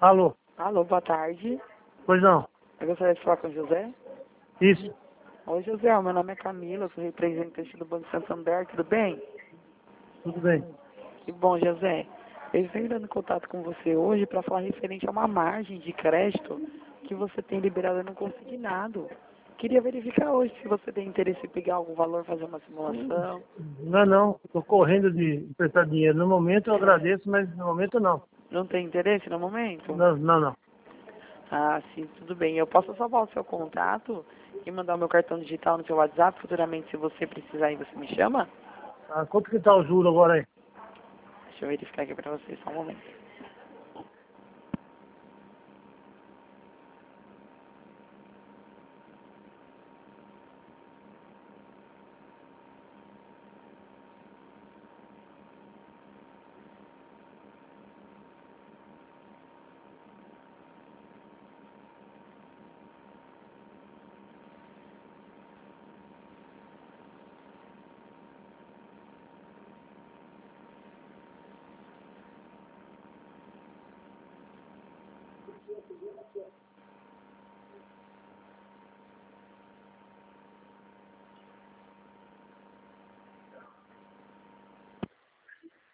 Alô? Alô, boa tarde. Pois não. Eu gostaria de falar com o José. Isso. Oi, José, meu nome é Camila, eu sou representante do Banco Santander, tudo bem? Tudo bem. Que bom, José. Eu estou entrando em contato com você hoje para falar referente a uma margem de crédito que você tem liberada no consignado. Queria verificar hoje se você tem interesse em pegar algum valor, fazer uma simulação. Não. Estou correndo de emprestar dinheiro. No momento eu agradeço, mas no momento não. Não tem interesse no momento? Não. Ah, sim, tudo bem. Eu posso salvar o seu contato e mandar o meu cartão digital no seu WhatsApp futuramente, se você precisar e você me chama? Ah, quanto que tá o juro agora aí? Deixa eu verificar aqui para você, só um momento.